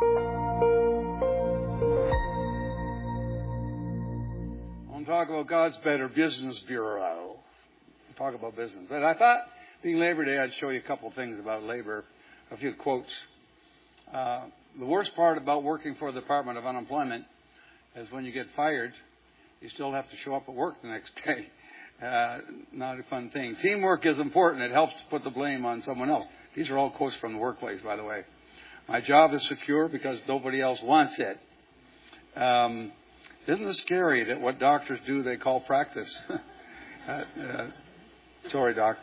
Talk about God's Better Business Bureau. Talk about business. But I thought, being Labor Day, I'd show you a couple of things about labor, a few quotes. The worst part about working for the Department of Unemployment is when you get fired, you still have to show up at work the next day. Not a fun thing. Teamwork is important. It helps to put the blame on someone else. These are all quotes from the workplace, by the way. My job is secure because nobody else wants it. Isn't it scary that what doctors do they call practice? Sorry, Doc.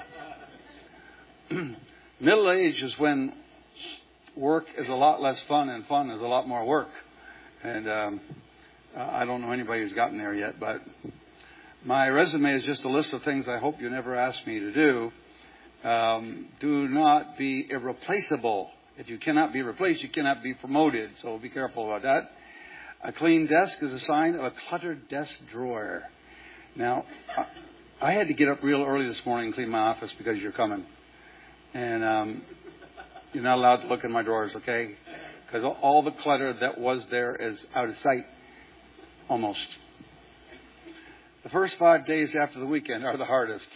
Middle age is when work is a lot less fun and fun is a lot more work. And I don't know anybody who's gotten there yet, but my resume is just a list of things I hope you never ask me to do. Do not be irreplaceable. If you cannot be replaced, you cannot be promoted. So be careful about that. A clean desk is a sign of a cluttered desk drawer. Now, I had to get up real early this morning and clean my office because you're coming. And you're not allowed to look in my drawers, okay? Because all the clutter that was there is out of sight, almost. The first 5 days after the weekend are the hardest.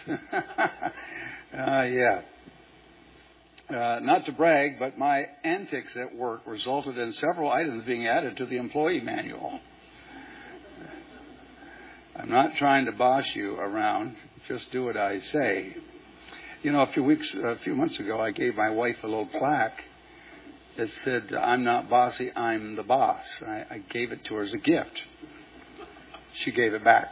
Yeah. Not to brag, but my antics at work resulted in several items being added to the employee manual. I'm not trying to boss you around. Just do what I say. You know, a few months ago, I gave my wife a little plaque that said, "I'm not bossy, I'm the boss." I gave it to her as a gift. She gave it back.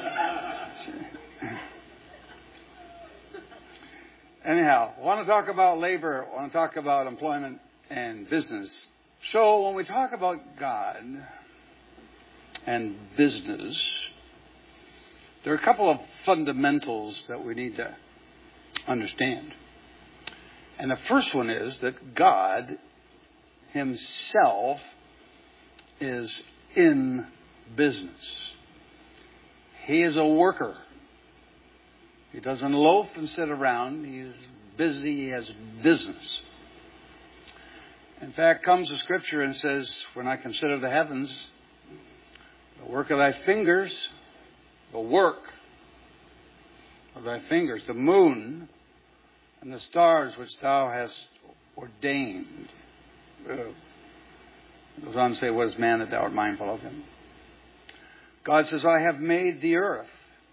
Anyhow, I want to talk about labor. I want to talk about employment and business. So when we talk about God and business, there are a couple of fundamentals that we need to understand. And the first one is that God Himself is in business. He is a worker. He doesn't loaf and sit around. He is busy. He has business. In fact, comes the Scripture and says, when I consider the heavens, the work of thy fingers, the work of thy fingers, the moon and the stars which thou hast ordained. It goes on to say, what is man that thou art mindful of him? God says, I have made the earth.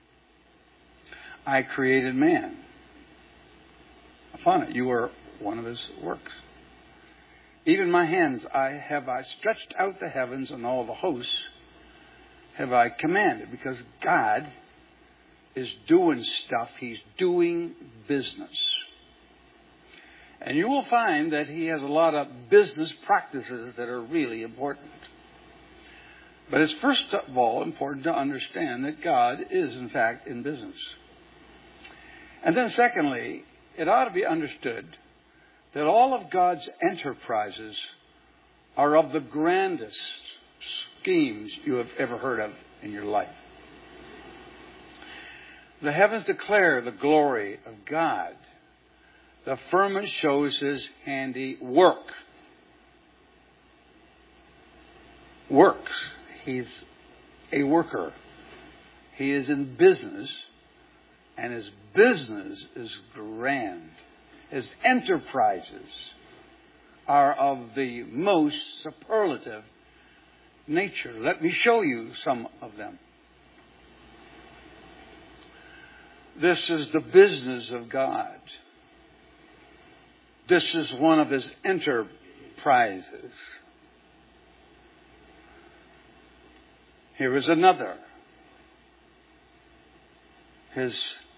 I created man. Upon it, you are one of his works. Even my hands have I stretched out the heavens, and all the hosts have I commanded. Because God is doing stuff. He's doing business. And you will find that He has a lot of business practices that are really important. But it's first of all important to understand that God is, in fact, in business. And then secondly, it ought to be understood that all of God's enterprises are of the grandest schemes you have ever heard of in your life. The heavens declare the glory of God. The firmament shows His handiwork. Works. He's a worker. He is in business. And His business is grand. His enterprises are of the most superlative nature. Let me show you some of them. This is the business of God. This is one of His enterprises. Here is another. His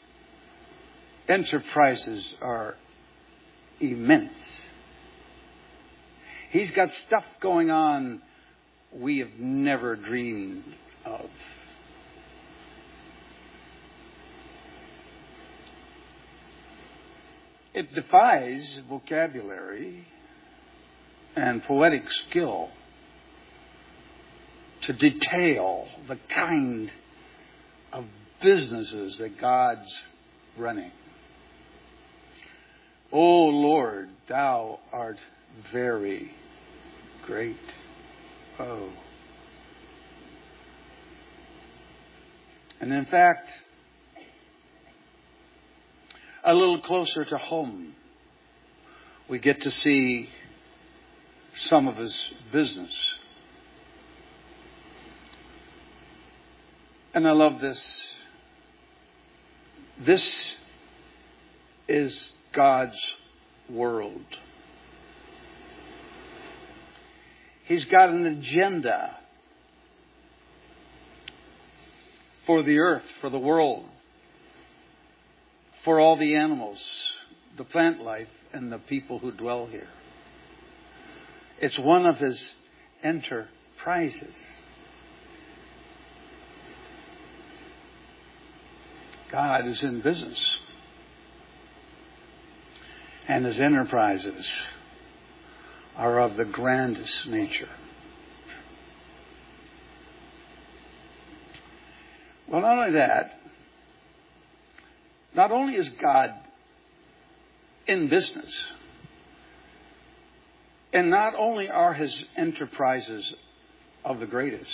enterprises are immense. He's got stuff going on we have never dreamed of. It defies vocabulary and poetic skill to detail the kind of businesses that God's running. O Lord, Thou art very great. Oh. And in fact, a little closer to home, we get to see some of his business. And I love this. This is God's world. He's got an agenda for the earth, for the world, for all the animals, the plant life, and the people who dwell here. It's one of his enterprises. God is in business. And his enterprises are of the grandest nature. Well, not only that, not only is God in business, and not only are his enterprises of the greatest,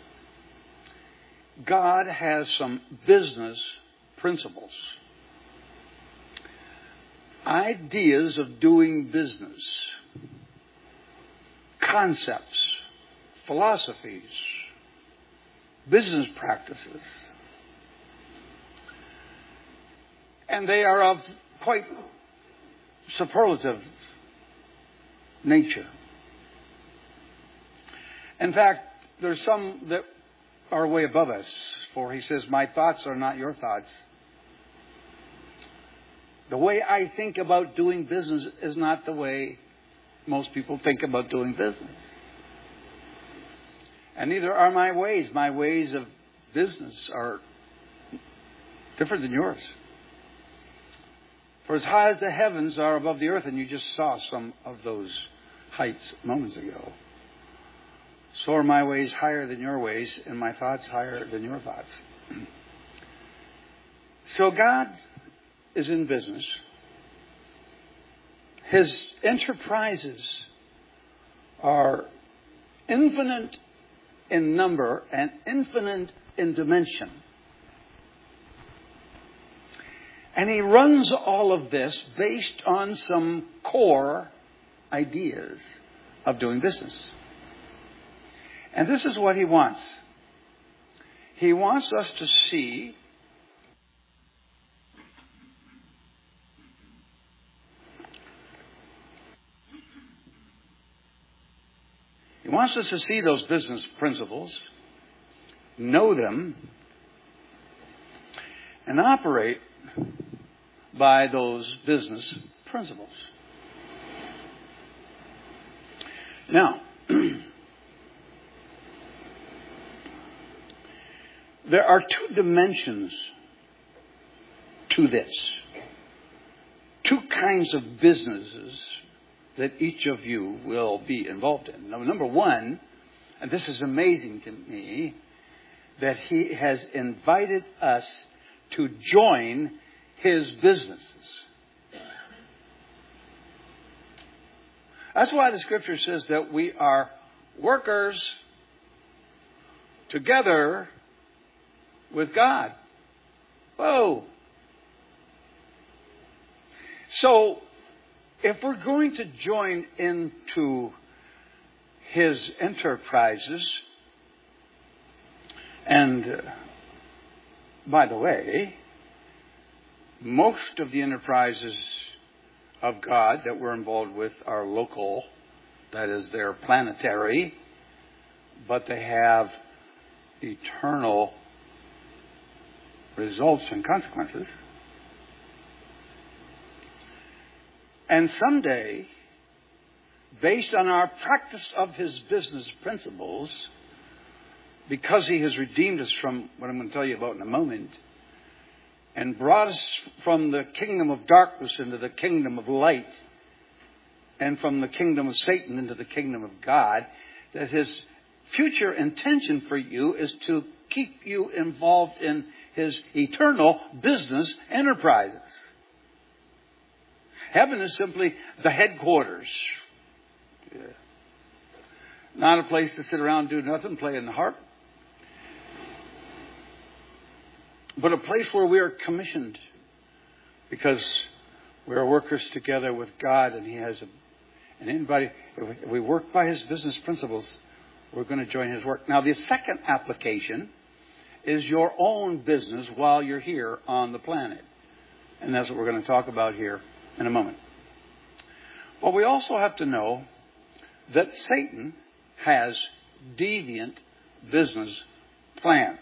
God has some business principles, ideas of doing business, concepts, philosophies, business practices. And they are of quite superlative nature. In fact, there's some that are way above us. For he says, my thoughts are not your thoughts. The way I think about doing business is not the way most people think about doing business. And neither are my ways. My ways of business are different than yours. For as high as the heavens are above the earth, and you just saw some of those heights moments ago, so are my ways higher than your ways, and my thoughts higher than your thoughts. So God is in business. His enterprises are infinite in number and infinite in dimension. And he runs all of this based on some core ideas of doing business. And this is what he wants. He wants us to see those business principles, know them, and operate by those business principles. Now, there are two dimensions to this. Two kinds of businesses that each of you will be involved in. Now, number one, and this is amazing to me, that he has invited us to join his businesses. That's why the scripture says that we are workers together with God. Whoa. So, if we're going to join into his enterprises, and by the way, most of the enterprises of God that we're involved with are local, that is, they're planetary, but they have eternal results and consequences. And someday, based on our practice of his business principles, because he has redeemed us from what I'm going to tell you about in a moment, and brought us from the kingdom of darkness into the kingdom of light, and from the kingdom of Satan into the kingdom of God, that his future intention for you is to keep you involved in his eternal business enterprises. Heaven is simply the headquarters. Not a place to sit around, do nothing, play in the harp. But a place where we are commissioned. Because we are workers together with God, and He has and anybody, if we work by His business principles, we're going to join His work. Now, the second application is your own business while you're here on the planet. And that's what we're going to talk about here in a moment. But we also have to know that Satan has deviant business plans.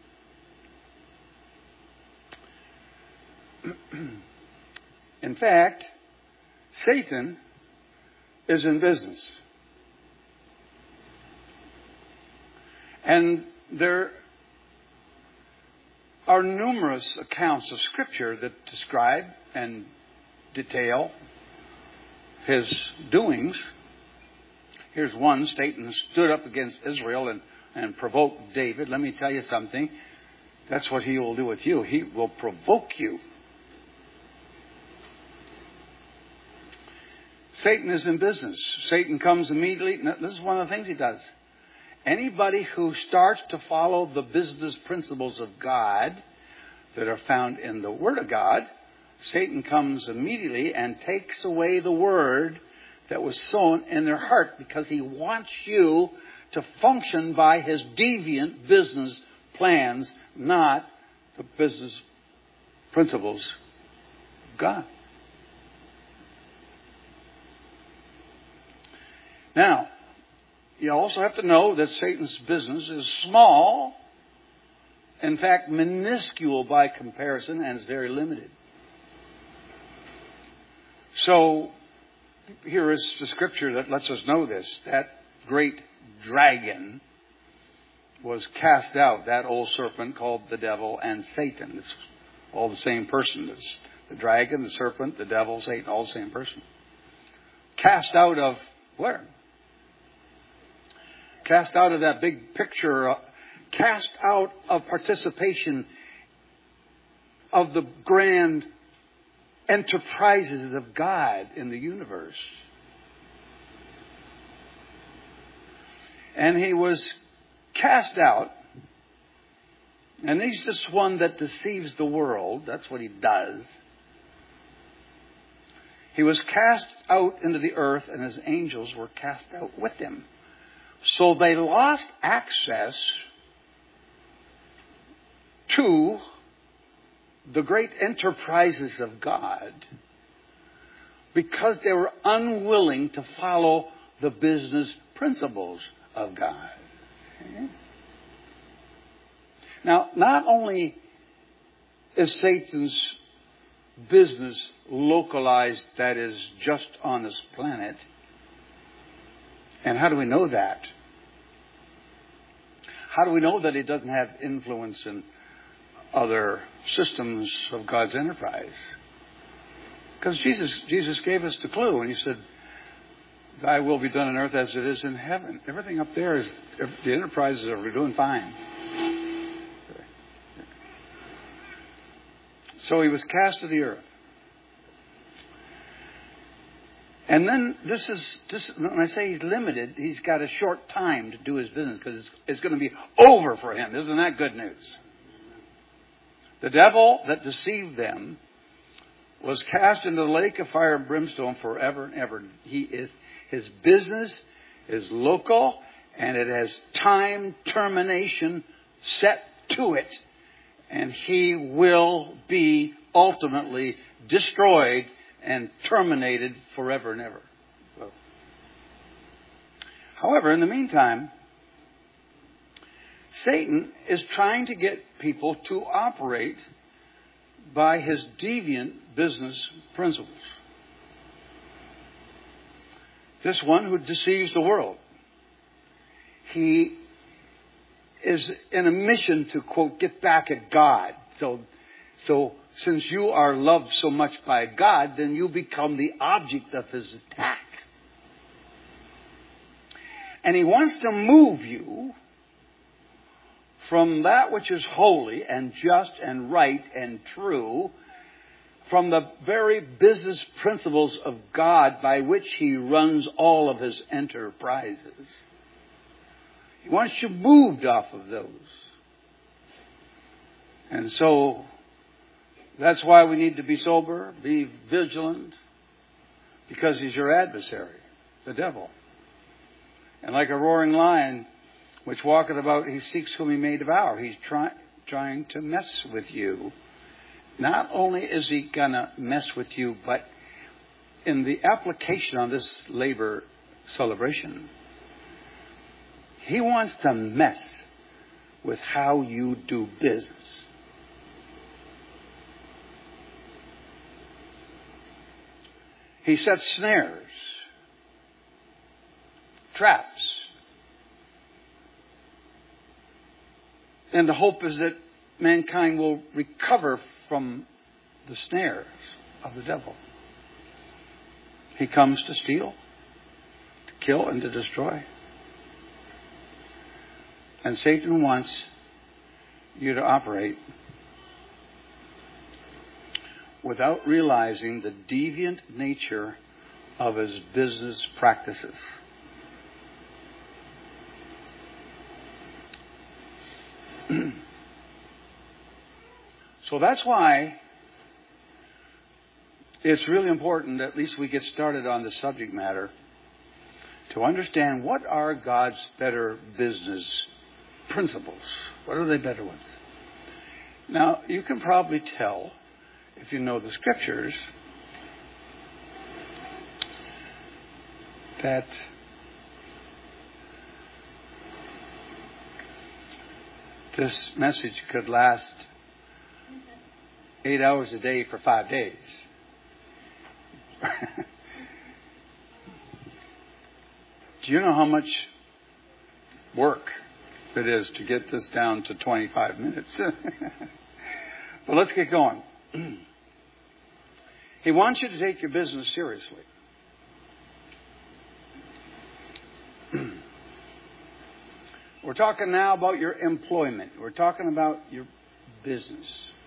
In fact, Satan is in business. And there are numerous accounts of Scripture that describe and detail his doings. Here's one. Satan stood up against Israel and provoked David. Let me tell you something. That's what he will do with you. He will provoke you. Satan is in business. Satan comes immediately. This is one of the things he does. Anybody who starts to follow the business principles of God that are found in the Word of God, Satan comes immediately and takes away the Word that was sown in their heart, because he wants you to function by his deviant business plans, not the business principles of God. Now, you also have to know that Satan's business is small, in fact, minuscule by comparison, and is very limited. So, here is the scripture that lets us know this. That great dragon was cast out, that old serpent called the devil and Satan. It's all the same person. It's the dragon, the serpent, the devil, Satan, all the same person. Cast out of where? Cast out of that big picture, cast out of participation of the grand enterprises of God in the universe. And he was cast out, and he's just one that deceives the world. That's what he does. He was cast out into the earth, and his angels were cast out with him. So they lost access to the great enterprises of God because they were unwilling to follow the business principles of God. Okay? Now, not only is Satan's business localized, that is, just on this planet. And how do we know that? How do we know that he doesn't have influence in other systems of God's enterprise? Because Jesus gave us the clue, and he said, "Thy will be done on earth as it is in heaven." Everything up there is, the enterprises are doing fine. So he was cast to the earth. And then this, when I say he's limited, he's got a short time to do his business because it's going to be over for him. Isn't that good news? The devil that deceived them was cast into the lake of fire and brimstone forever and ever. His business is local, and it has time termination set to it. And he will be ultimately destroyed and terminated forever and ever. So, however, in the meantime, Satan is trying to get people to operate by his deviant business principles. This one who deceives the world. He is in a mission to, quote, get back at God. So since you are loved so much by God, then you become the object of his attack. And he wants to move you from that which is holy and just and right and true, from the very business principles of God by which he runs all of his enterprises. He wants you moved off of those. And so that's why we need to be sober, be vigilant, because he's your adversary, the devil. And like a roaring lion, which walketh about, he seeks whom he may devour. He's trying to mess with you. Not only is he going to mess with you, but in the application on this labor celebration, he wants to mess with how you do business. He sets snares, traps. And the hope is that mankind will recover from the snares of the devil. He comes to steal, to kill, and to destroy. And Satan wants you to operate without realizing the deviant nature of his business practices. So that's why it's really important that at least we get started on the subject matter to understand what are God's better business principles. What are they better with? Now, you can probably tell, if you know the scriptures, that this message could last 8 hours a day for 5 days. Do you know how much work it is to get this down to 25 minutes? But let's get going. He wants you to take your business seriously. We're talking now about your employment. We're talking about your business.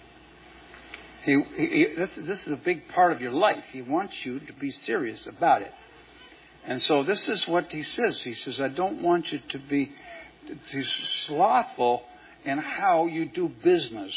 This is a big part of your life. He wants you to be serious about it. And so this is what he says. He says, I don't want you to be too slothful in how you do business.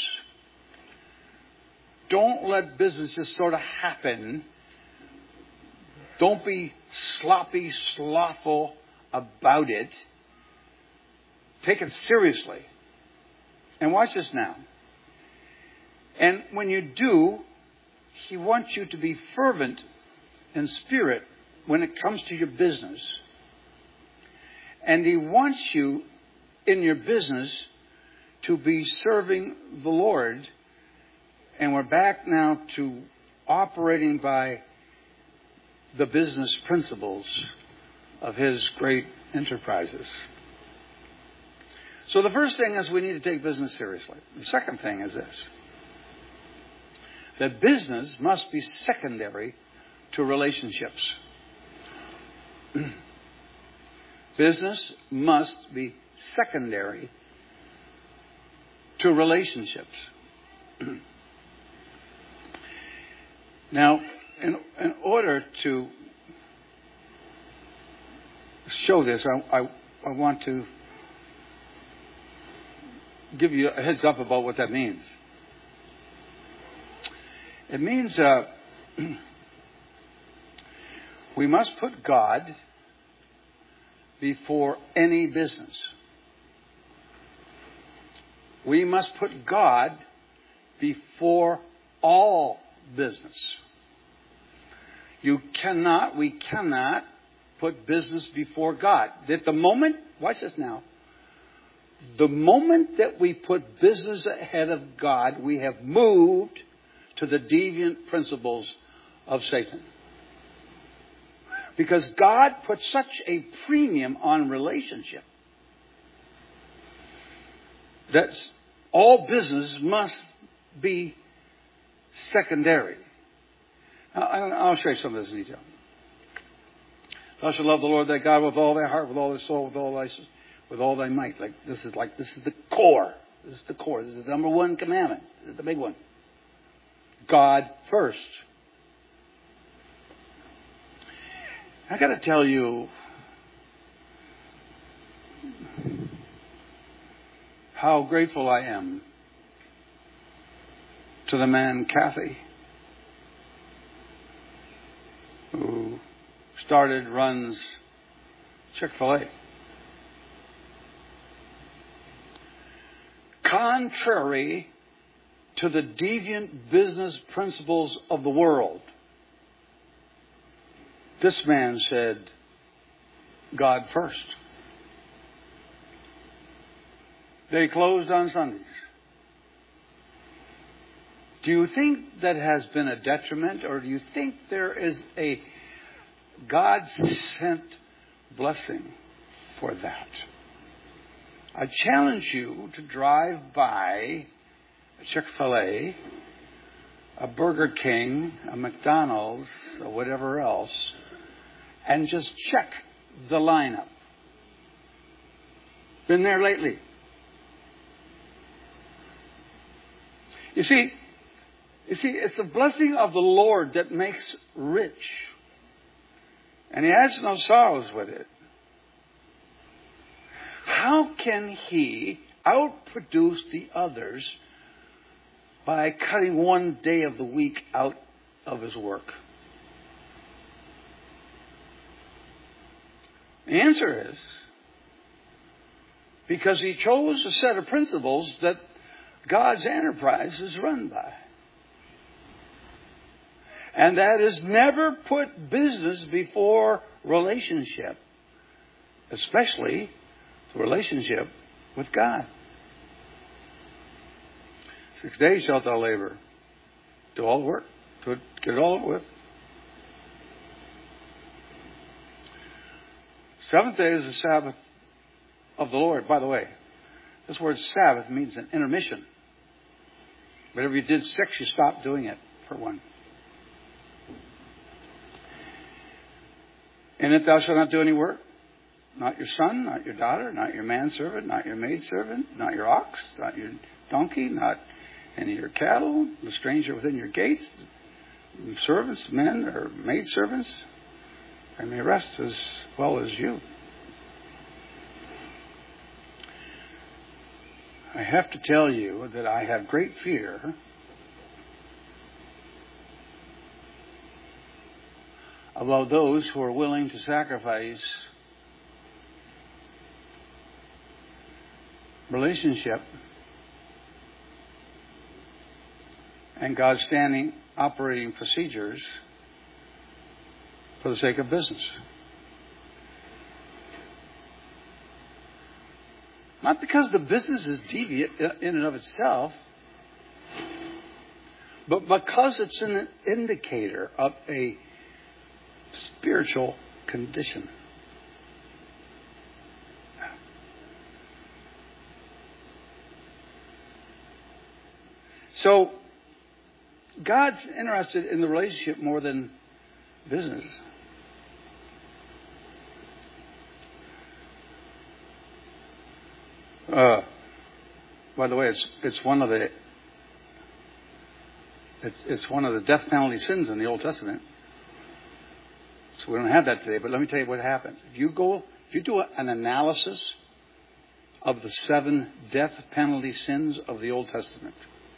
Don't let business just sort of happen. Don't be sloppy, slothful about it. Take it seriously. And watch this now. And when you do, he wants you to be fervent in spirit when it comes to your business. And he wants you in your business to be serving the Lord. And we're back now to operating by the business principles of his great enterprises. So the first thing is we need to take business seriously. The second thing is this: that business must be secondary to relationships. Business must be secondary to relationships. Now, in order to show this, I want to give you a heads up about what that means. It means we must put God before any business. We must put God before all business. We cannot put business before God. At the moment, watch this now. The moment that we put business ahead of God, we have moved to the deviant principles of Satan. Because God put such a premium on relationship that all business must be secondary. Now, I'll show you some of this in detail. Thou shalt love the Lord thy God with all thy heart, with all thy soul, with all thy might. This is the core. This is the core. This is the number one commandment. This is the big one. God first. I got to tell you, how grateful I am to the man Kathy, who runs Chick-fil-A. Contrary to the deviant business principles of the world, this man said, God first. They closed on Sundays. Do you think that has been a detriment, or do you think there is a God-sent blessing for that? I challenge you to drive by a Chick-fil-A, a Burger King, a McDonald's, or whatever else, and just check the lineup. Been there lately? You see, it's the blessing of the Lord that makes rich. And He adds no sorrows with it. How can He outproduce the others by cutting one day of the week out of His work? The answer is because He chose a set of principles that God's enterprise is run by. And that is never put business before relationship, especially the relationship with God. 6 days shalt thou labor, do all the work, get it all over with. 7th day is the Sabbath of the Lord. By the way, this word Sabbath means an intermission. Whatever you did 6, you stopped doing it for 1. In it thou shalt not do any work. Not your son, not your daughter, not your manservant, not your maidservant, not your ox, not your donkey, not any of your cattle, the stranger within your gates, servants, men or maidservants, they may rest as well as you. I have to tell you that I have great fear about those who are willing to sacrifice relationship and God's standing operating procedures for the sake of business. Not because the business is deviant in and of itself, but because it's an indicator of a spiritual condition. So, God's interested in the relationship more than business. By the way, it's one of the death penalty sins in the Old Testament. So we don't have that today, but let me tell you what happens. If you do an analysis of the 7 death penalty sins of the Old Testament,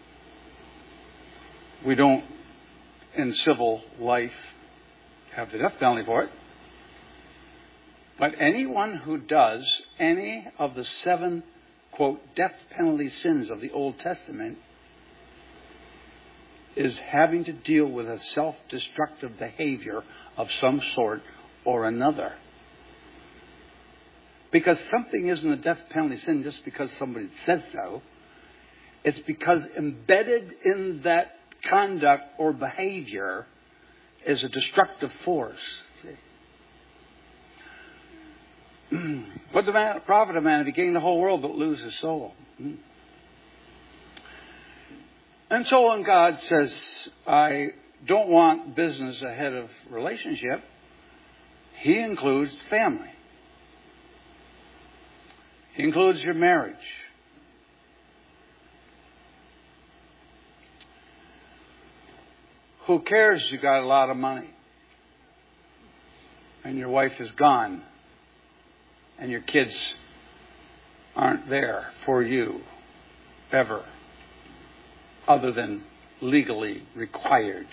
we don't, in civil life, have the death penalty for it. But anyone who does any of the 7, quote, death penalty sins of the Old Testament is having to deal with a self-destructive behavior of some sort or another. Because something isn't a death penalty sin just because somebody says so. It's because embedded in that conduct or behavior is a destructive force. What's the profit of man if he gain the whole world but lose his soul? And so when God says, I don't want business ahead of relationship, He includes family. He includes your marriage. Who cares you got a lot of money and your wife is gone and your kids aren't there for you ever, other than legally required.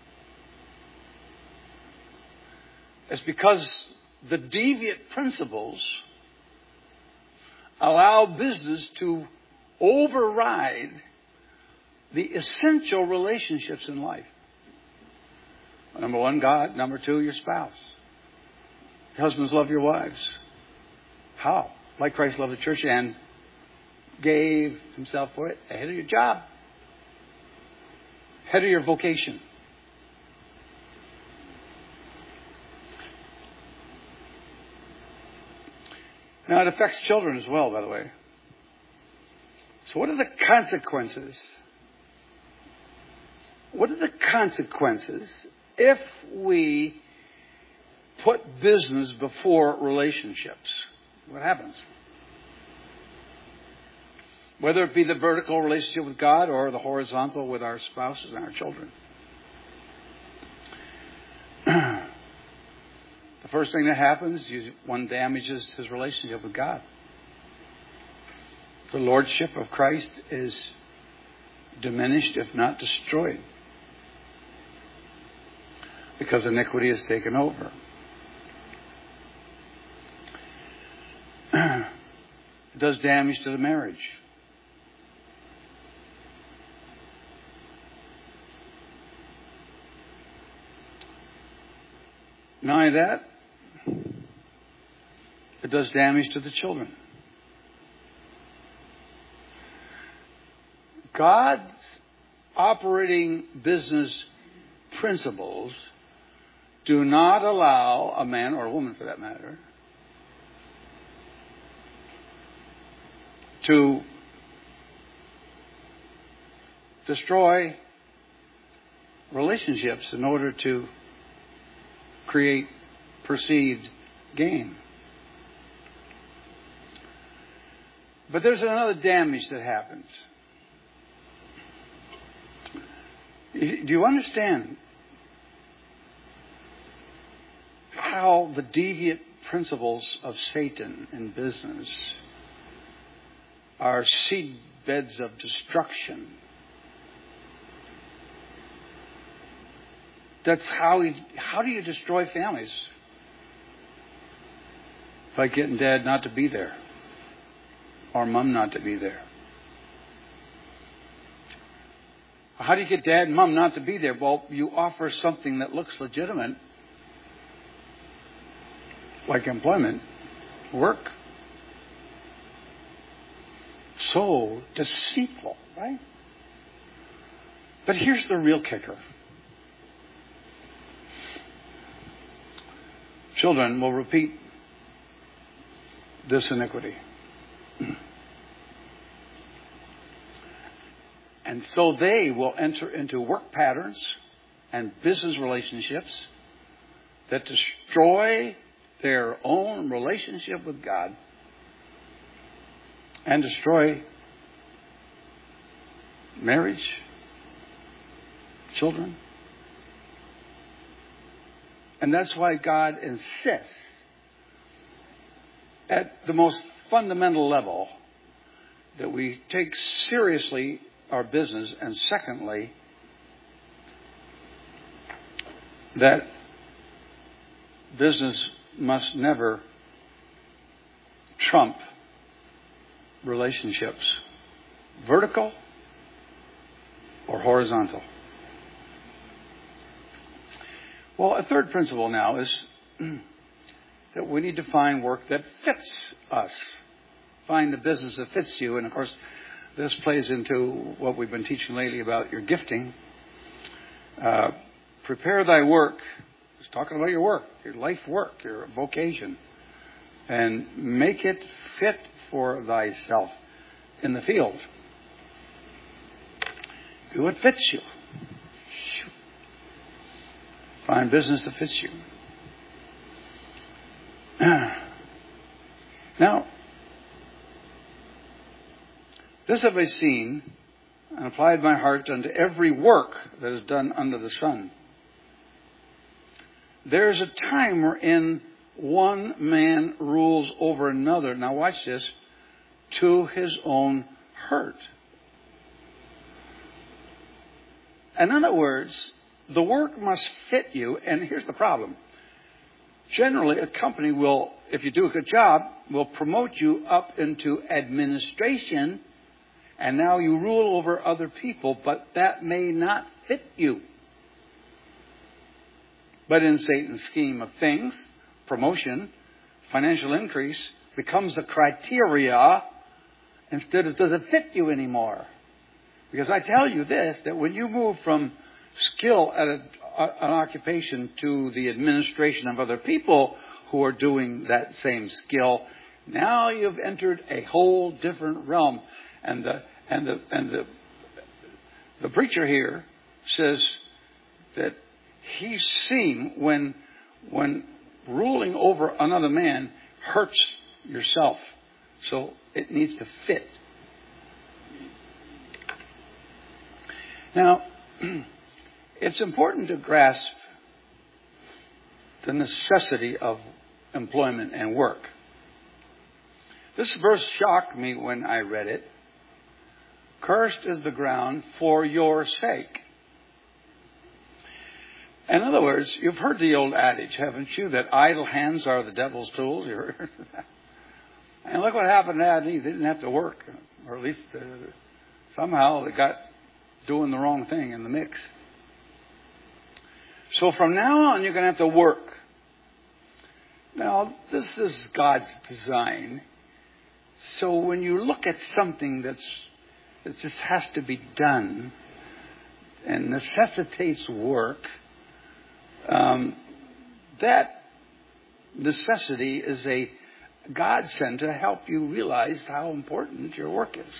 It's because the deviant principles allow business to override the essential relationships in life. Number one, God. Number two, your spouse. Husbands, love your wives. How? Like Christ loved the church and gave himself for it, ahead of your job, ahead of your vocation. Now, it affects children as well, by the way. So what are the consequences? What are the consequences if we put business before relationships? What happens? Whether it be the vertical relationship with God or the horizontal with our spouses and our children. The first thing that happens, one damages his relationship with God. The lordship of Christ is diminished, if not destroyed, because iniquity has taken over. It does damage to the marriage. Not only that, it does damage to the children. God's operating business principles do not allow a man, or a woman for that matter, to destroy relationships in order to create perceived gain. But there's another damage that happens. Do you understand how the deviant principles of Satan in business are seed beds of destruction? That's how do you destroy families? By getting dad not to be there. Or mom not to be there. How do you get dad and mom not to be there? Well, you offer something that looks legitimate, like employment, work. So deceitful, right? But here's the real kicker. Children will repeat this iniquity. And so they will enter into work patterns and business relationships that destroy their own relationship with God and destroy marriage, children. And that's why God insists at the most fundamental level that we take seriously our business, and secondly, that business must never trump relationships, vertical or horizontal. Well, a third principle now is that we need to find work that fits us. Find the business that fits you. And of course, this plays into what we've been teaching lately about your gifting. Prepare thy work. It's talking about your work, your life work, your vocation. And make it fit for thyself in the field. Do what fits you. Find business that fits you. Now, this have I seen and applied my heart unto every work that is done under the sun. There's a time wherein one man rules over another. Now watch this. to his own hurt. In other words, the work must fit you, and here's the problem. Generally, a company will, if you do a good job, will promote you up into administration, and now you rule over other people, but that may not fit you. But in Satan's scheme of things, promotion, financial increase becomes a criteria instead of does it fit you anymore. Because I tell you this, that when you move from skill at an occupation to the administration of other people who are doing that same skill, now you've entered a whole different realm. And the preacher here says that he's seen when ruling over another man hurts yourself. So it needs to fit. Now, it's important to grasp the necessity of employment and work. This verse shocked me when I read it. Cursed is the ground for your sake. In other words, you've heard the old adage, haven't you, that idle hands are the devil's tools? You heard that? And look what happened to Adam and Eve. They didn't have to work. Or at least somehow they got doing the wrong thing in the mix. So from now on, you're going to have to work. Now, this is God's design. So when you look at something that just has to be done and necessitates work, that necessity is a godsend to help you realize how important your work is.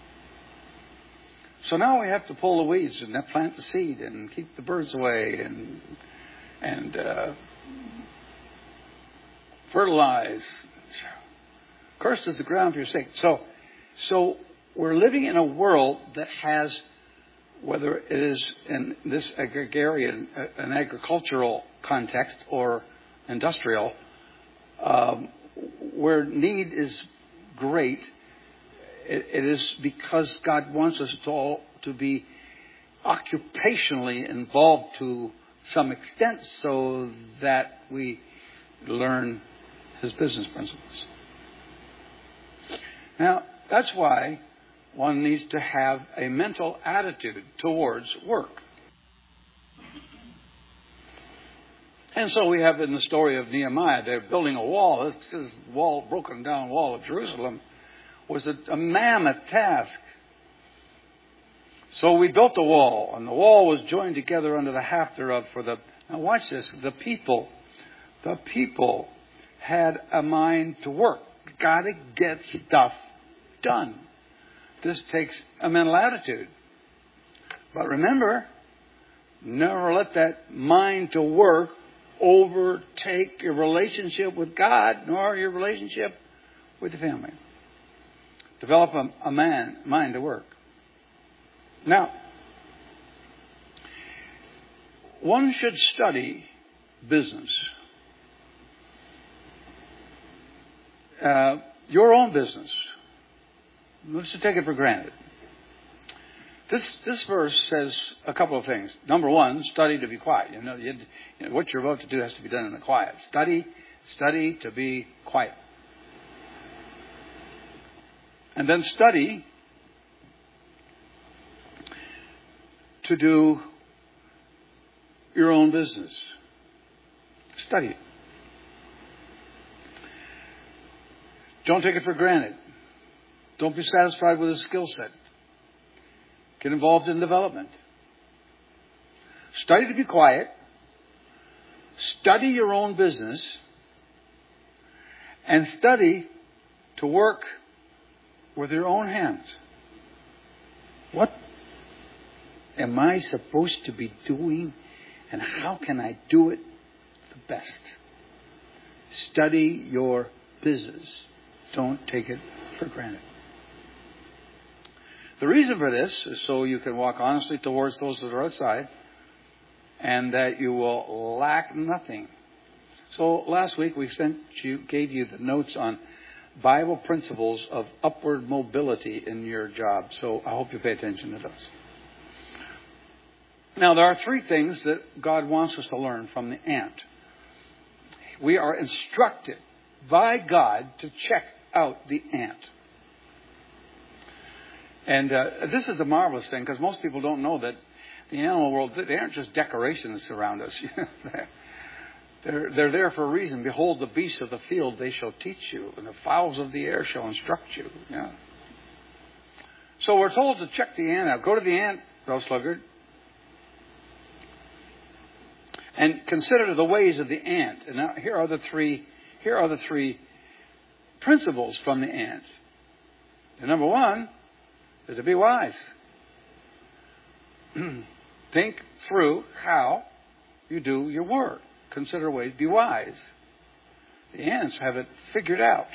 So now we have to pull the weeds and plant the seed and keep the birds away and fertilize. Cursed is the ground for your sake. So we're living in a world that has, whether it is in this agrarian, an agricultural context or industrial, where need is great. It is because God wants us all to be occupationally involved to some extent so that we learn His business principles. Now, that's why one needs to have a mental attitude towards work. And so we have in the story of Nehemiah, they're building a wall. This broken down wall of Jerusalem was a mammoth task. So we built the wall, and the wall was joined together under the half thereof now watch this, the people had a mind to work. Got to get stuff done. This takes a mental attitude. But remember, never let that mind to work overtake your relationship with God, nor your relationship with the family. Develop a mind to work. Now, one should study business. Your own business. Let's just take it for granted. This verse says a couple of things. Number one, study to be quiet. You know, what you're about to do has to be done in the quiet. Study to be quiet. And then study to do your own business. Study it. Don't take it for granted. Don't be satisfied with a skill set. Get involved in development. Study to be quiet. Study your own business. And study to work with your own hands. What am I supposed to be doing, and how can I do it the best? Study your business. Don't take it for granted. The reason for this is so you can walk honestly towards those that are outside, and that you will lack nothing. So last week we gave you the notes on Bible principles of upward mobility in your job. So I hope you pay attention to those. Now, there are three things that God wants us to learn from the ant. We are instructed by God to check out the ant. And this is a marvelous thing, because most people don't know that the animal world, they aren't just decorations around us. They're there for a reason. Behold, the beasts of the field, they shall teach you, and the fowls of the air shall instruct you. Yeah. So we're told to check the ant out. Go to the ant, thou sluggard, and consider the ways of the ant. And now here are the three principles from the ant. And number one is to be wise. Think through how you do your work. Consider ways. Be wise. The ants have it figured out.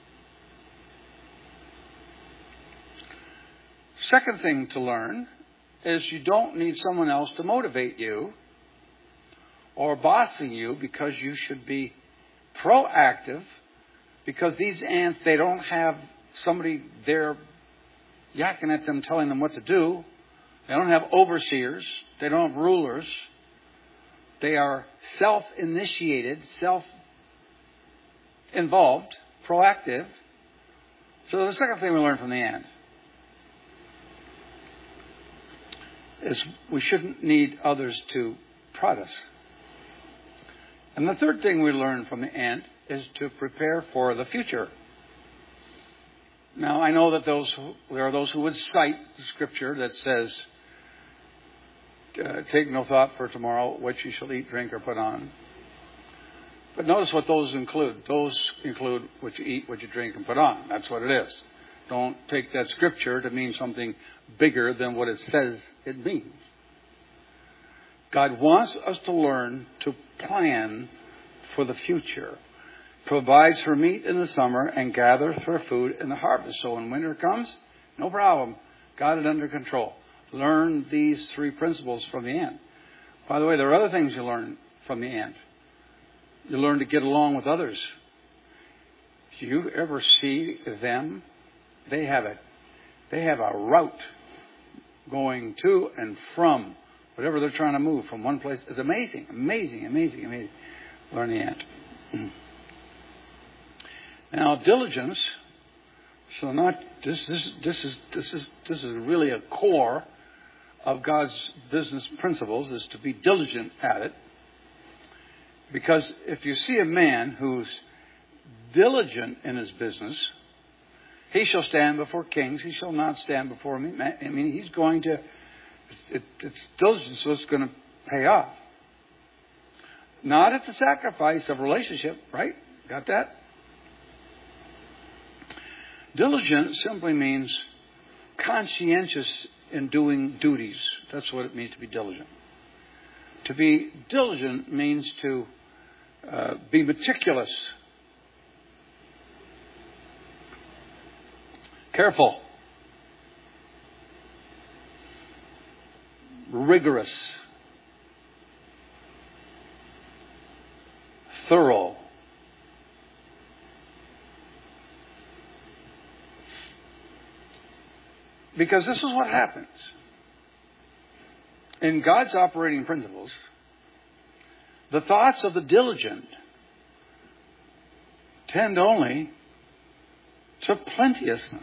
Second thing to learn is you don't need someone else to motivate you or bossing you, because you should be proactive, because these ants, they don't have somebody there yakking at them, telling them what to do. They don't have overseers. They don't have rulers. They are self-initiated, self-involved, proactive. So the second thing we learn from the ant is we shouldn't need others to prod us. And the third thing we learn from the ant is to prepare for the future. Now, I know that there are those who would cite the scripture that says, take no thought for tomorrow, what you shall eat, drink, or put on. But notice what those include. Those include what you eat, what you drink, and put on. That's what it is. Don't take that scripture to mean something bigger than what it says it means. God wants us to learn to plan for the future. Provides for meat in the summer and gathers for food in the harvest. So when winter comes, no problem. Got it under control. Learn these three principles from the ant. By the way, there are other things you learn from the ant. You learn to get along with others. Do you ever see them? They have a route going to and from whatever they're trying to move from one place. It's amazing. Learn the ant. Now, diligence. So this is really a core of God's business principles, is to be diligent at it. Because if you see a man who's diligent in his business, he shall stand before kings. He shall not stand before me. I mean, he's going to. It's diligence that's going to pay off. Not at the sacrifice of relationship, right? Got that? Diligent simply means conscientious in doing duties. That's what it means to be diligent. To be diligent means to be meticulous, careful, rigorous, thorough. Because this is what happens. In God's operating principles, the thoughts of the diligent tend only to plenteousness.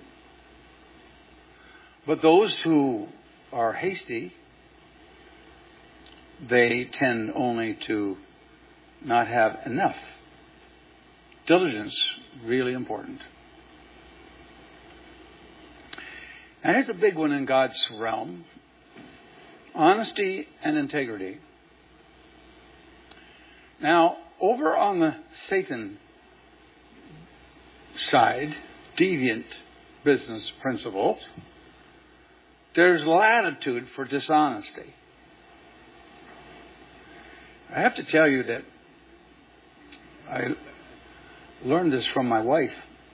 But those who are hasty, they tend only to not have enough. Diligence, really important. And here's a big one in God's realm. Honesty and integrity. Now, over on the Satan side, deviant business principles, there's latitude for dishonesty. I have to tell you that I learned this from my wife.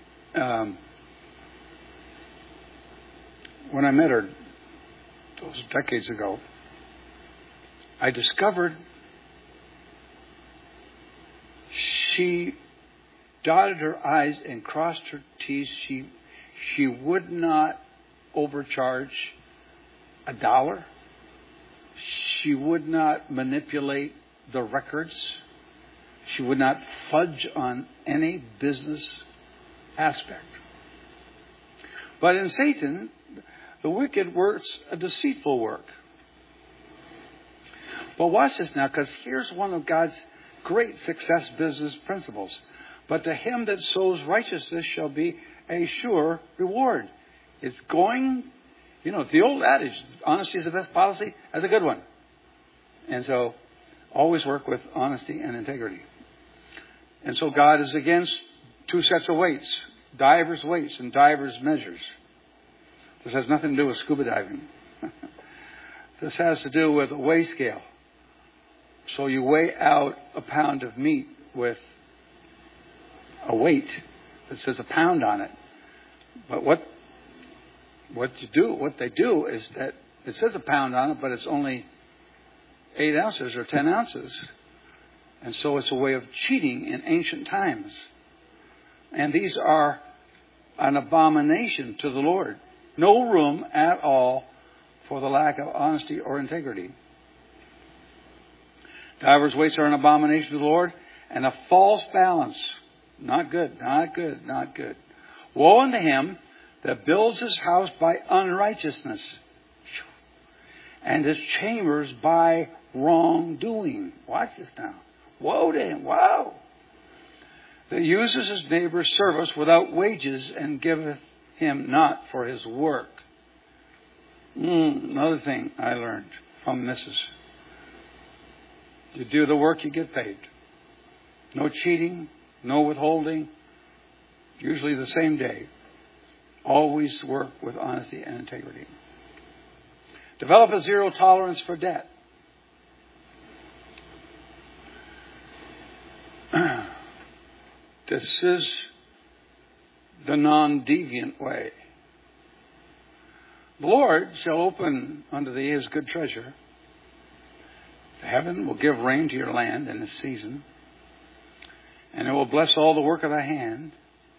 When I met her those decades ago, I discovered she dotted her I's and crossed her T's. She would not overcharge $1. She would not manipulate the records. She would not fudge on any business aspect. But in Satan, the wicked works a deceitful work. But watch this now, because here's one of God's great success business principles. But to him that sows righteousness shall be a sure reward. It's going, the old adage, honesty is the best policy. That's a good one. And so, always work with honesty and integrity. And so God is against two sets of weights. Divers weights and divers measures. This has nothing to do with scuba diving. This has to do with a weigh scale. So you weigh out a pound of meat with a weight that says a pound on it. But what they do is that it says a pound on it, but it's only 8 ounces or 10 ounces. And so it's a way of cheating in ancient times. And these are an abomination to the Lord. No room at all for the lack of honesty or integrity. Divers' weights are an abomination to the Lord, and a false balance. Not good, not good, not good. Woe unto him that builds his house by unrighteousness, and his chambers by wrongdoing. Watch this now. Woe to him. Wow. That uses his neighbor's service without wages and giveth him not for his work. Another thing I learned from Mrs. You do the work, you get paid. No cheating, no withholding. Usually the same day. Always work with honesty and integrity. Develop a zero tolerance for debt. This is the non-deviant way. The Lord shall open unto thee his good treasure. The heaven will give rain to your land in its season, and it will bless all the work of thy hand.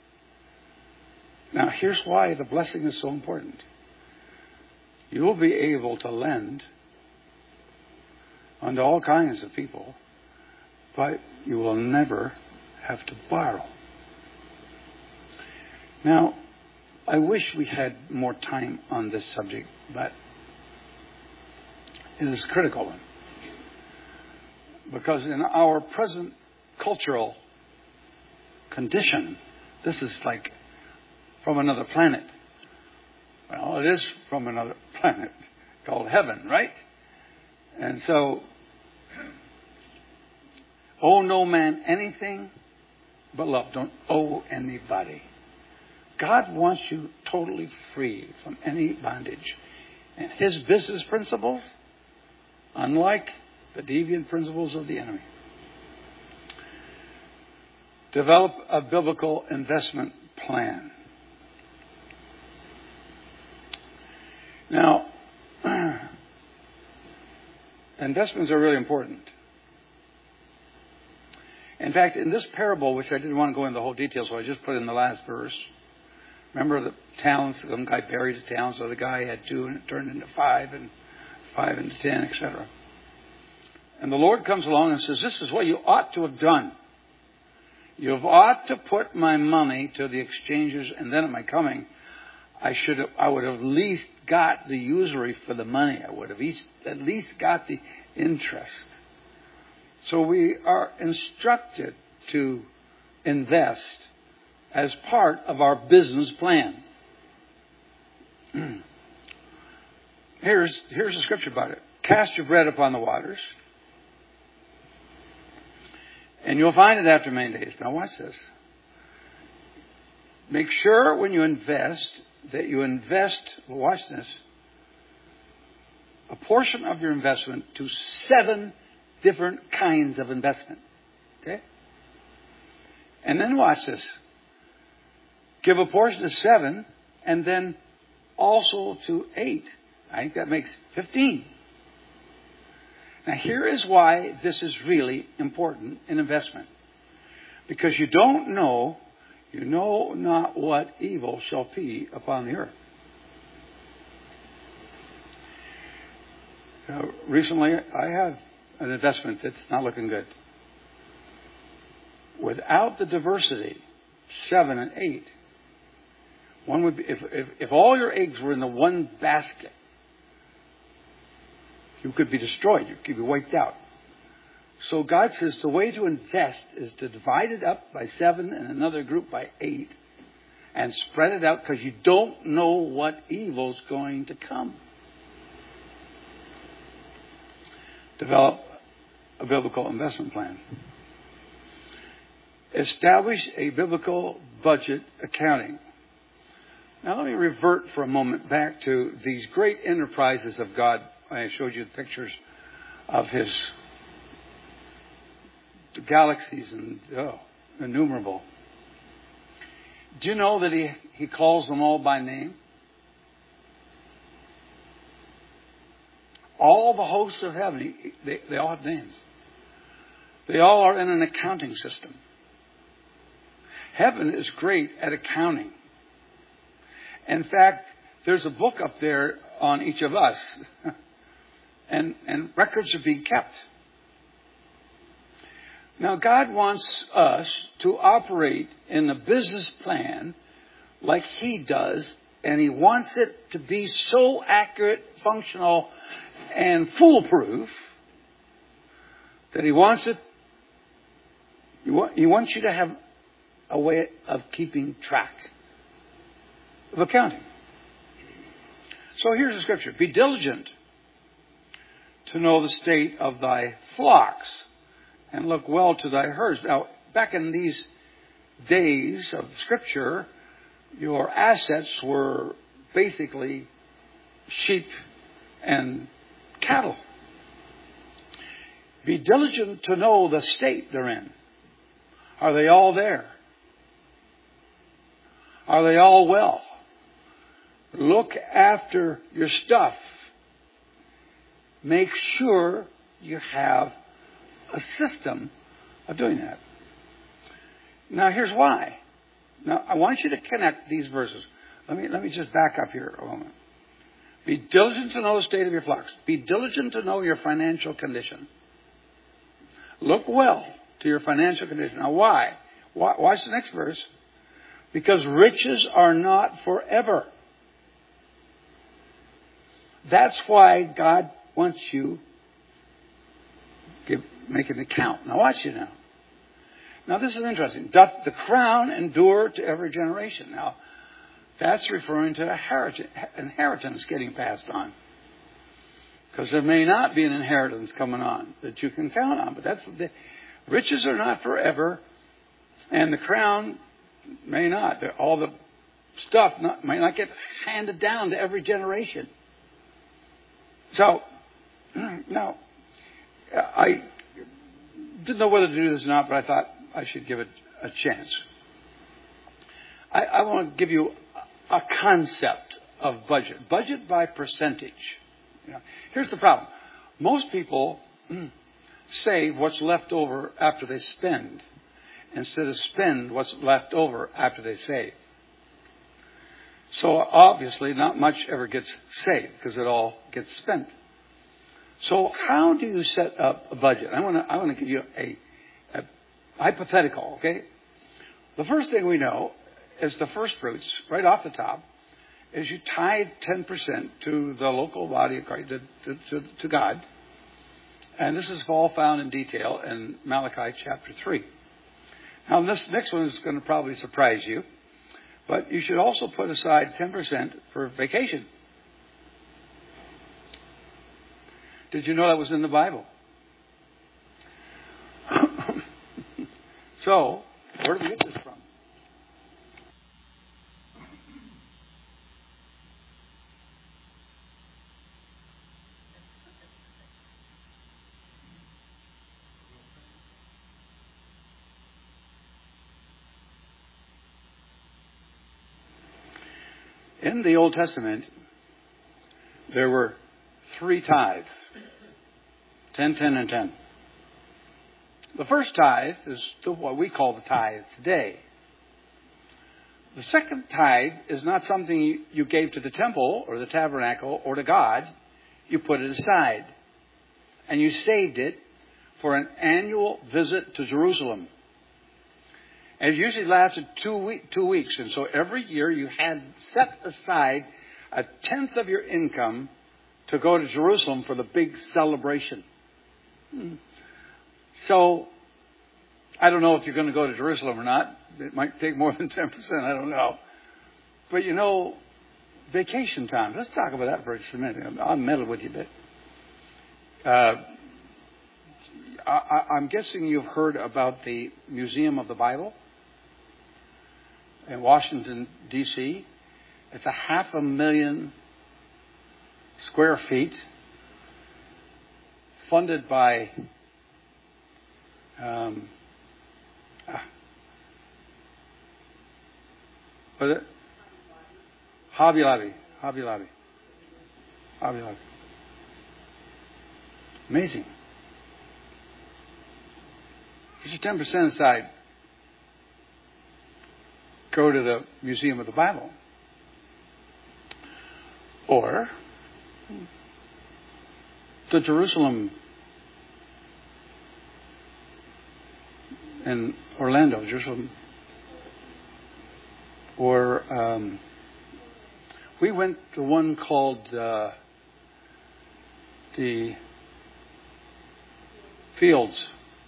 Now, here's why the blessing is so important. You will be able to lend unto all kinds of people, but you will never have to borrow. Now, I wish we had more time on this subject, but it is a critical one. Because in our present cultural condition, this is like from another planet. Well, it is from another planet called heaven, right? And so, owe no man anything but love. Don't owe anybody. God wants you totally free from any bondage. And his business principles, unlike the deviant principles of the enemy. Develop a biblical investment plan. Now, investments are really important. In fact, in this parable, which I didn't want to go into the whole detail, so I just put in the last verse. Remember the talents, some guy buried his talents, so the guy had 2 and it turned into 5 and 5 into 10, etc. And the Lord comes along and says, this is what you ought to have done. You ought to put my money to the exchangers, and then at my coming, I would have at least got the usury for the money. I would have at least got the interest. So we are instructed to invest as part of our business plan. Here's a scripture about it. Cast your bread upon the waters, and you'll find it after many days. Now watch this. Make sure when you invest that you invest, well, watch this, a portion of your investment to 7 different kinds of investment. Okay? And then watch this. Give a portion to 7 and then also to 8. I think that makes 15. Now here is why this is really important in investment. Because you don't know, you know not what evil shall be upon the earth. Recently, I have an investment that's not looking good. Without the diversity, 7 and 8, one would be, if all your eggs were in the one basket, you could be destroyed. You could be wiped out. So God says the way to invest is to divide it up by 7 and another group by 8 and spread it out because you don't know what evil's going to come. Develop a biblical investment plan. Establish a biblical budget accounting. Now let me revert for a moment back to these great enterprises of God. I showed you the pictures of His galaxies and innumerable. Do you know that He calls them all by name? All the hosts of heaven, they all have names. They all are in an accounting system. Heaven is great at accounting. In fact, there's a book up there on each of us, and records are being kept. Now, God wants us to operate in the business plan like He does, and He wants it to be so accurate, functional, and foolproof that He wants it. He wants you to have a way of keeping track of accounting. So here's the scripture. Be diligent to know the state of thy flocks and look well to thy herds. Now, back in these days of scripture, your assets were basically sheep and cattle. Be diligent to know the state they're in. Are they all there? Are they all well? Look after your stuff. Make sure you have a system of doing that. Now, here's why. Now, I want you to connect these verses. Let me just back up here a moment. Be diligent to know the state of your flocks. Be diligent to know your financial condition. Look well to your financial condition. Now, why? Watch the next verse. Because riches are not forever. That's why God wants you to make an account. Now watch it now. Now this is interesting. Doth the crown endure to every generation? Now that's referring to inheritance getting passed on. Because there may not be an inheritance coming on that you can count on. But riches are not forever. And the crown may not. All the stuff might not get handed down to every generation. So, now, I didn't know whether to do this or not, but I thought I should give it a chance. I want to give you a concept of budget. Budget by percentage. Here's the problem. Most people save what's left over after they spend instead of spend what's left over after they save. So obviously not much ever gets saved because it all gets spent. So how do you set up a budget? I want to give you a hypothetical, okay? The first thing we know is the first fruits, right off the top, is you tithe 10% to the local body of Christ, to God. And this is all found in detail in Malachi chapter 3. Now, this next one is going to probably surprise you. But you should also put aside 10% for vacation. Did you know that was in the Bible? So, where do we get this from? In the Old Testament, there were 3 tithes. 10, 10, and 10. The first tithe is what we call the tithe today. The second tithe is not something you gave to the temple or the tabernacle or to God. You put it aside. And you saved it for an annual visit to Jerusalem. And it usually lasted 2 weeks. And so every year you had set aside a tenth of your income to go to Jerusalem for the big celebration. So, I don't know if you're going to go to Jerusalem or not. It might take more than 10%. I don't know. But you know, vacation time. Let's talk about that for just a minute. I'll meddle with you a bit. I'm guessing you've heard about the Museum of the Bible in Washington, D.C. It's 500,000 square feet, funded by Hobby Lobby. Amazing. Get your 10% aside. Go to the Museum of the Bible. Or the Jerusalem in Orlando, Jerusalem. Or we went to one called the Fields.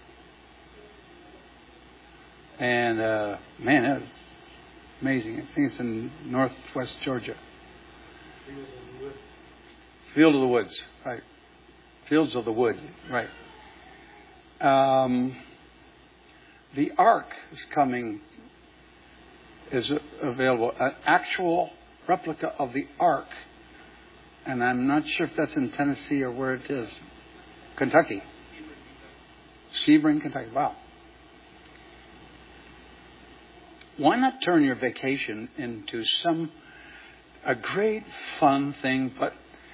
And man, that was amazing. I think it's in northwest Georgia. Field of the Woods, right. Fields of the Wood, right. The Ark is available. An actual replica of the Ark. And I'm not sure if that's in Tennessee or where it is. Kentucky. Sebring, Kentucky. Wow. Why not turn your vacation into a great fun thing, but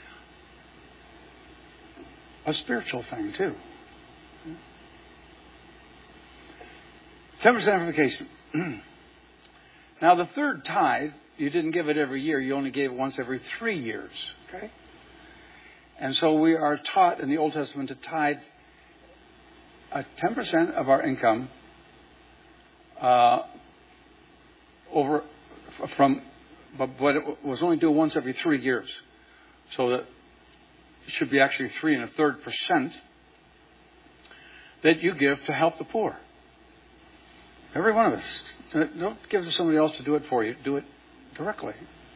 a spiritual thing too? 10% vacation. Now the third tithe, you didn't give it every year. You only gave it once every 3 years. Okay? And so we are taught in the Old Testament to tithe 10% of our income but it was only due once every 3 years. So that it should be actually 3 1/3% that you give to help the poor. Every one of us. Don't give it to somebody else to do it for you. Do it directly.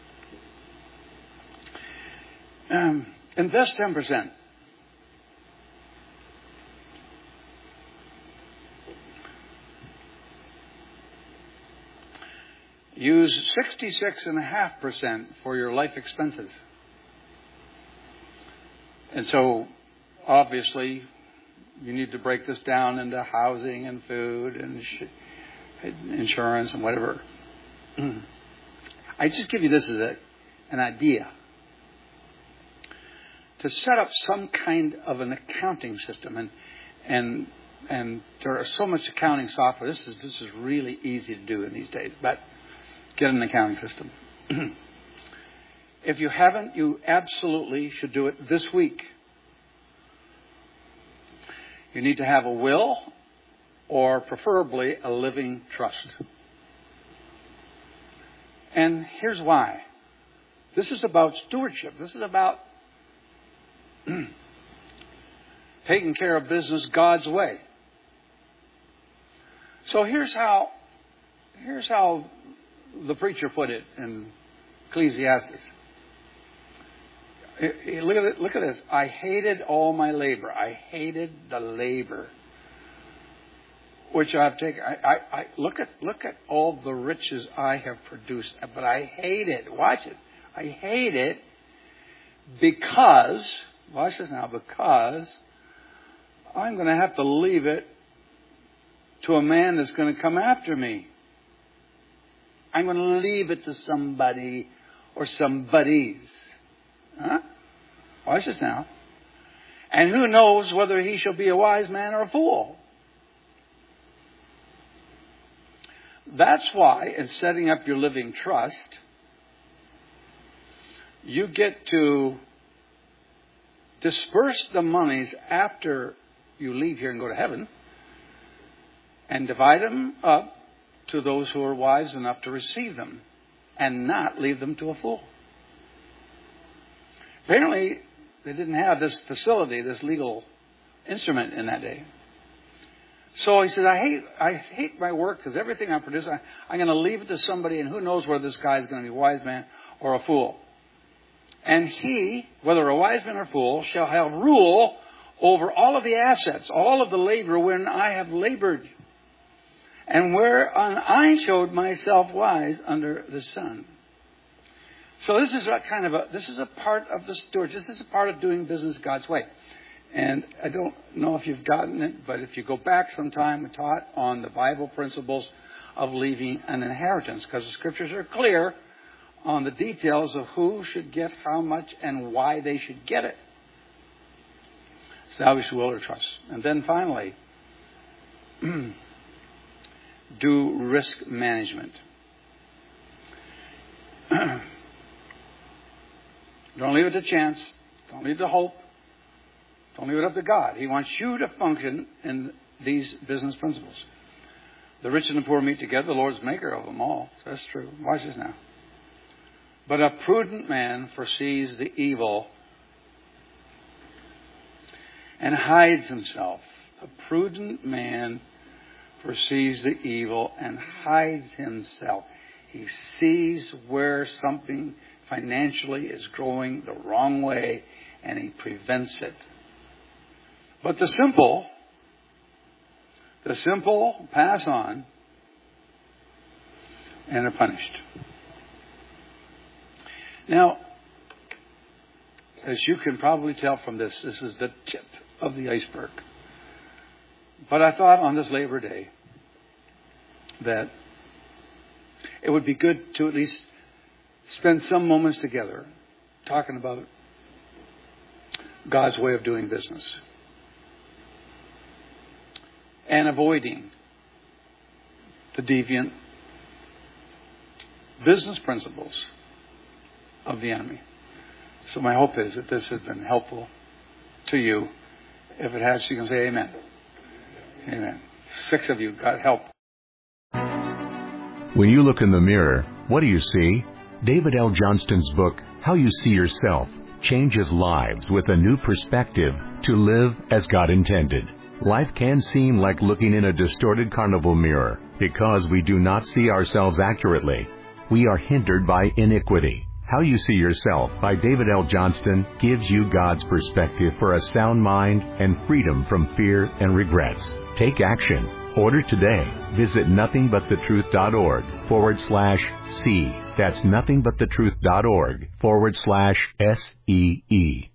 Invest 10%. Use 66.5% for your life expenses. And so, obviously, you need to break this down into housing and food and insurance and whatever. I just give you this as an idea. To set up some kind of an accounting system. And there are so much accounting software. This is really easy to do in these days. But get an accounting system. If you haven't, you absolutely should do it this week. You need to have a will or preferably a living trust. And here's why. This is about stewardship. This is about taking care of business God's way. So here's how the preacher put it in Ecclesiastes. Look at this. I hated all my labor. I hated the labor which I've taken. I look at all the riches I have produced, but I hate it. Watch it. I hate it because, watch this now, because I'm going to have to leave it to a man that's going to come after me. I'm going to leave it to somebody or somebodies. Huh? Watch this now. And who knows whether he shall be a wise man or a fool? that's why in setting up your living trust, you get to disperse the monies after you leave here and go to heaven and divide them up to those who are wise enough to receive them and not leave them to a fool. Apparently, they didn't have this facility, this legal instrument in that day. So he said, I hate my work because everything I produce, I'm going to leave it to somebody, and who knows whether this guy is going to be a wise man or a fool. And he, whether a wise man or fool, shall have rule over all of the assets, all of the labor wherein I have labored, and whereon I showed myself wise under the sun. So this is this is a part of the stewardship. This is a part of doing business God's way. And I don't know if you've gotten it, but if you go back sometime, we taught on the Bible principles of leaving an inheritance, because the scriptures are clear on the details of who should get how much and why they should get it. Establish will or trust. And then finally, do risk management. Don't leave it to chance. Don't leave it to hope. Don't leave it up to God. He wants you to function in these business principles. The rich and the poor meet together. The Lord's maker of them all. That's true. Watch this now. But a prudent man foresees the evil and hides himself. A prudent man foresees the evil and hides himself. He sees where something financially is going the wrong way, and he prevents it. But the simple pass on and are punished. Now, as you can probably tell from this is the tip of the iceberg. But I thought on this Labor Day that it would be good to at least spend some moments together talking about God's way of doing business and avoiding the deviant business principles of the enemy. So my hope is that this has been helpful to you. If it has, you can say amen. Amen. 6 of you got help. When you look in the mirror, what do you see? David L. Johnston's book, How You See Yourself, changes lives with a new perspective to live as God intended. Life can seem like looking in a distorted carnival mirror because we do not see ourselves accurately. We are hindered by iniquity. How You See Yourself by David L. Johnston gives you God's perspective for a sound mind and freedom from fear and regrets. Take action. Order today. Visit nothingbuttetruth.org/C. That's nothingbuttetruth.org/SEE.